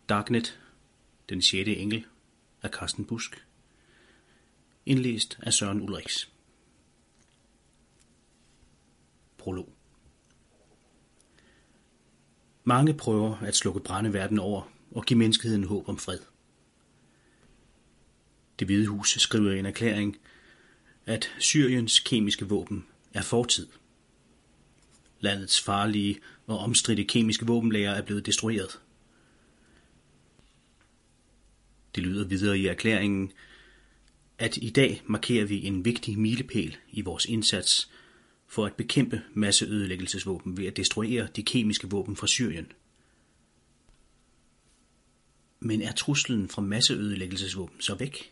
Darknet, den 6. engel af Carsten Busk. Indlæst af Søren Ulrichs. Prolog. Mange prøver at slukke brande verden over og give menneskeheden håb om fred. Det Hvide Hus skriver i en erklæring, at Syriens kemiske våben er fortid. Landets farlige og omstridte kemiske våbenlager er blevet destrueret. Det lyder videre i erklæringen, at i dag markerer vi en vigtig milepæl i vores indsats for at bekæmpe masseødelæggelsesvåben ved at destruere de kemiske våben fra Syrien. Men er truslen fra masseødelæggelsesvåben så væk?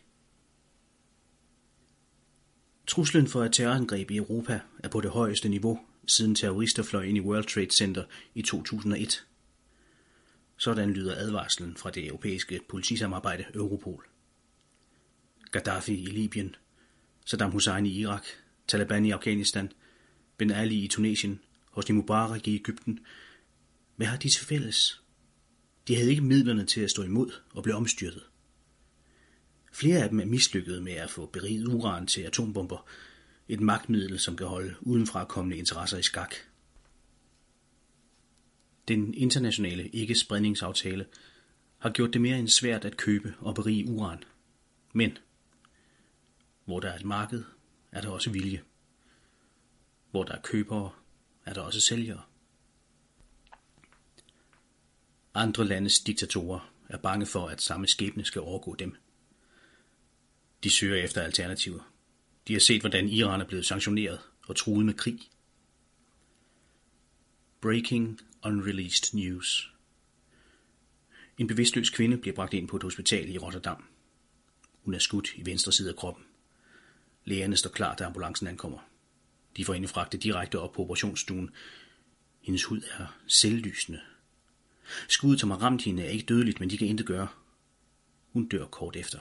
Truslen for et terrorangreb i Europa er på det højeste niveau, siden terrorister fløj ind i World Trade Center i 2001. Sådan lyder advarslen fra det europæiske politisamarbejde Europol. Gaddafi i Libyen, Saddam Hussein i Irak, Taliban i Afghanistan, Ben Ali i Tunesien, Hosni Mubarak i Egypten. Hvad har de til fælles? De havde ikke midlerne til at stå imod og blev omstyrtet. Flere af dem er mislykkede med at få beriget uran til atombomber, et magtmiddel, som kan holde udenfrakommende interesser i skak. Den internationale ikke-spredningsaftale har gjort det mere end svært at købe og berige uran. Men hvor der er et marked, er der også vilje. Hvor der er købere, er der også sælgere. Andre landes diktatorer er bange for, at samme skæbne skal overgå dem. De søger efter alternativer. De har set, hvordan Iran er blevet sanktioneret og truet med krig. Breaking unreleased news. En bevidstløs kvinde bliver bragt ind på et hospital i Rotterdam. Hun er skudt i venstre side af kroppen. Lægerne står klar, da ambulancen ankommer. De får hende fragtet direkte op på operationsstuen. Hendes hud er selvlysende. Skuddet, som har ramt hende, er ikke dødeligt, men de kan intet gøre. Hun dør kort efter.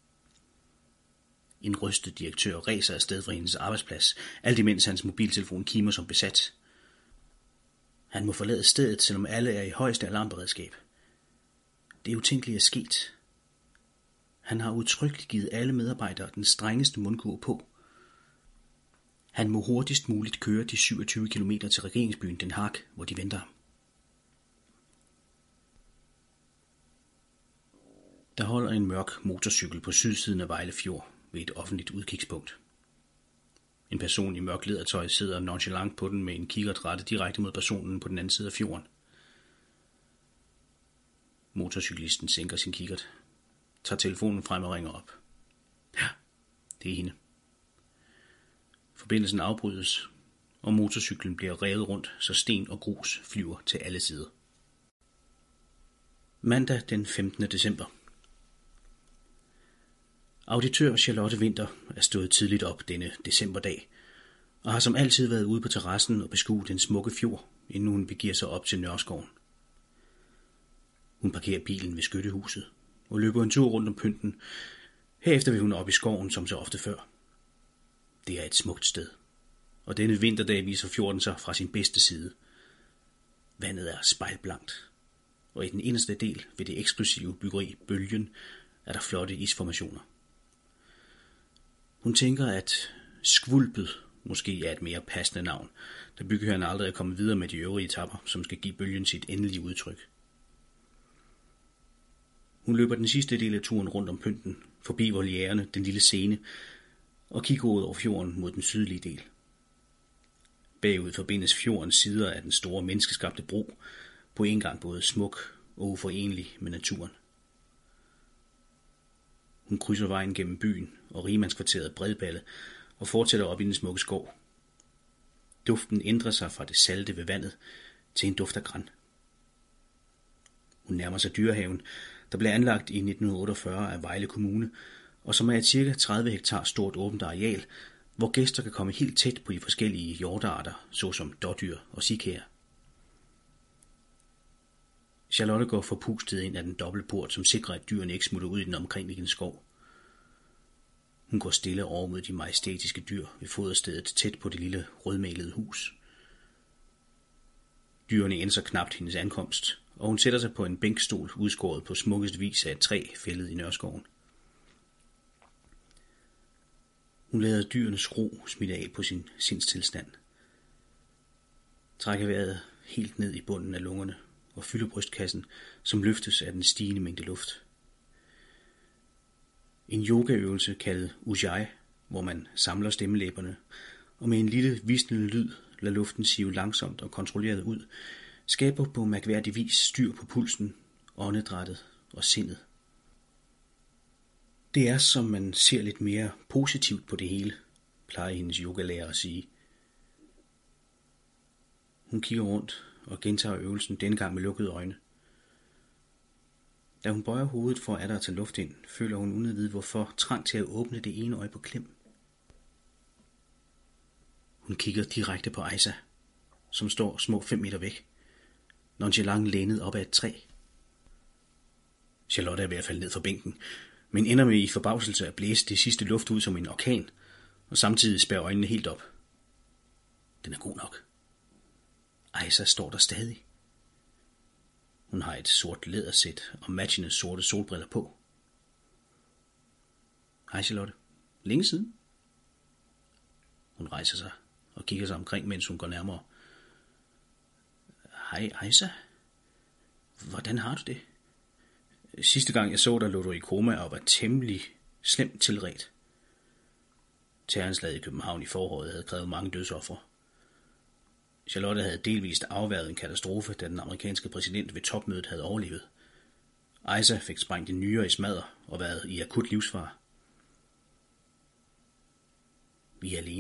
En rystet direktør ræser afsted fra hendes arbejdsplads, alt imens hans mobiltelefon kimer som besat. Han må forlade stedet, selvom alle er i højeste alarmberedskab. Det utænkelige er sket. Han har udtrykkeligt givet alle medarbejdere den strengeste mundkurv på. Han må hurtigst muligt køre de 27 km til regeringsbyen Den Haag, hvor de venter ham. Der holder en mørk motorcykel på sydsiden af Vejle Fjord ved et offentligt udkigspunkt. En person i mørk lædertøj sidder nonchalant på den med en kikkert rettet direkte mod personen på den anden side af fjorden. Motorcyklisten sænker sin kikkert, tager telefonen frem og ringer op. Ja, det er hende. Forbindelsen afbrydes, og motorcyklen bliver revet rundt, så sten og grus flyver til alle sider. Mandag den 15. december. Auditør Charlotte Winther er stået tidligt op denne decemberdag, og har som altid været ude på terrassen og beskuet den smukke fjord, inden hun begiver sig op til Nørreskoven. Hun parkerer bilen ved skyttehuset og løber en tur rundt om pynten. Herefter vil hun op i skoven som så ofte før. Det er et smukt sted, og denne vinterdag viser fjorden sig fra sin bedste side. Vandet er spejlblankt, og i den inderste del ved det eksklusive byggeri Bølgen er der flotte isformationer. Hun tænker, at Skvulpet måske er et mere passende navn, da bygherren aldrig er kommet videre med de øvrige etapper, som skal give Bølgen sit endelige udtryk. Hun løber den sidste del af turen rundt om pynten, forbi voliærerne, den lille scene, og kigger ud over fjorden mod den sydlige del. Bagud forbindes fjordens sider af den store menneskeskabte bro, på en gang både smuk og uforenelig med naturen. Hun krydser vejen gennem byen og rigmandskvarteret Bredballe og fortsætter op i den smukke skov. Duften ændrer sig fra det salte ved vandet til en duft af gran. Hun nærmer sig Dyrehaven, der blev anlagt i 1948 af Vejle Kommune, og som er et ca. 30 hektar stort åbent areal, hvor gæster kan komme helt tæt på de forskellige hjortearter, såsom dådyr og sikæer. Charlotte går forpustet ind af den dobbeltport, som sikrer, at dyrene ikke smutter ud i den omkringliggende skov. Hun går stille over mod de majestætiske dyr ved foderstedet tæt på det lille rødmalede hus. Dyrene indser knapt hendes ankomst og hun sætter sig på en bænkstol udskåret på smukkest vis af et træ fældet i Nørreskoven. Hun lader dyrenes ro smitte af på sin sindstilstand. Trækker vejret helt ned i bunden af lungerne og fylder brystkassen, som løftes af den stigende mængde luft. En yogaøvelse kaldet Ujjayi, hvor man samler stemmelæberne, og med en lille visnende lyd lader luften sive langsomt og kontrolleret ud, skaber på mærkværdig vis styr på pulsen, åndedrættet og sindet. Det er, som man ser lidt mere positivt på det hele, plejer hendes yogalærer at sige. Hun kigger rundt og gentager øvelsen, denne gang med lukkede øjne. Da hun bøjer hovedet for at tage luft ind, føler hun uden at vide hvorfor trang til at åbne det ene øje på klem. Hun kigger direkte på Aisha, som står små 5 meter væk, nonchalant lænet op ad et træ. Charlotte er ved at falde ned fra bænken, men ender med i forbavselse at blæse det sidste luft ud som en orkan, og samtidig spærre øjnene helt op. Den er god nok. Aisha står der stadig. Hun har et sort lædersæt og matchende sorte solbriller på. Hej Charlotte. Længe siden? Hun rejser sig og kigger sig omkring, mens hun går nærmere. Hej Aisha. Hvordan har du det? Sidste gang jeg så dig, lå du i koma og var temmelig slemt tilredt. Terroranslaget i København i foråret havde krævet mange dødsofre. Charlotte havde delvist afværget en katastrofe, da den amerikanske præsident ved topmødet havde overlevet. Aisha fik sprængt en nyre i smadder og været i akut livsfare. Vi er alene.